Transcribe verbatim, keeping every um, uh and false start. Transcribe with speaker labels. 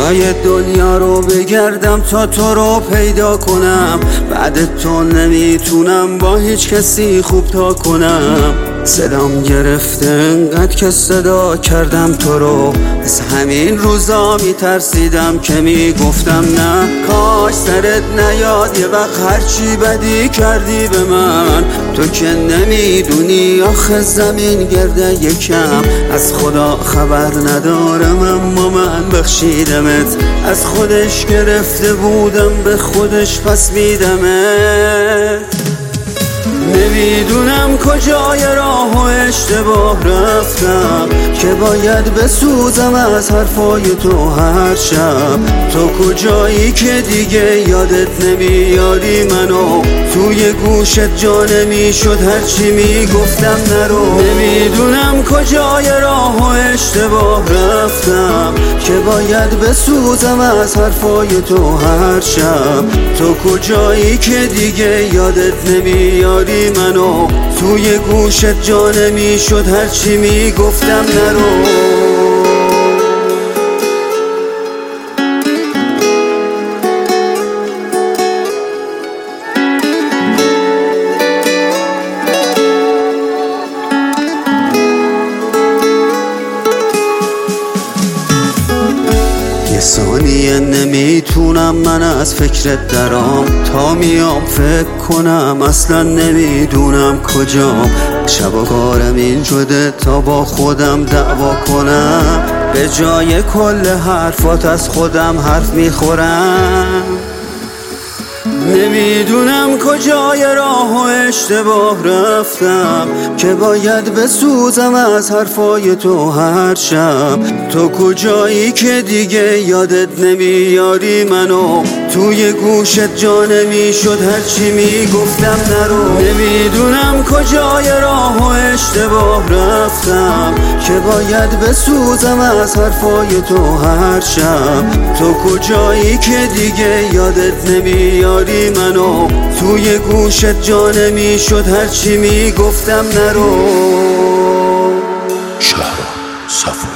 Speaker 1: جای دنیا رو بگردم تا تو رو پیدا کنم. بعد تو نمیتونم با هیچ کسی خوب تا کنم. صدام گرفته انقدر که صدا کردم تو رو. از همین روزا میترسیدم که میگفتم نه کاش سرت نیاد یه وقت هرچی بدی کردی به من. تو که نمیدونی آخه زمین گرده یکم. از خدا خبر ندارم اما من بخشیدمت. از خودش گرفته بودم به خودش پس میدمت. نمیدونم کجای راه و اشتباه رفتم که باید بسوزم از حرفای تو هر شب. تو کجایی که دیگه یادت نمیاری منو. توی گوشت جا نمیشد هرچی میگفتم نرو. نمیدونم کجای راه و اشتباه رفتم که باید بسوزم از حرفای تو هر شب. تو کجایی که دیگه یادت نمیاری منو. توی گوشت جا نمیشد هرچی میگفتم نرو. یه ثانیه نمیتونم من از فکرت درام. تا میام فکر کنم اصلا نمیدونم کجام. شب و کارم این شده تا با خودم دعوا کنم. به جای کل حرفات از خودم حرف میخورم. نمیدونم کجای راه و اشتباه رفتم که باید بسوزم از حرفای تو هر شب. تو کجایی که دیگه یادت نمیاری منو. توی گوشت جا نمیشد هرچی میگفتم نرو. نمیدونم کجای راه و اشتباه رفتم که باید بسوزم از حرفای تو هر شب. تو کجایی که دیگه یادت نمیاری منو. توی گوشت جا نمیشد هرچی میگفتم نرو.
Speaker 2: شهرام صفا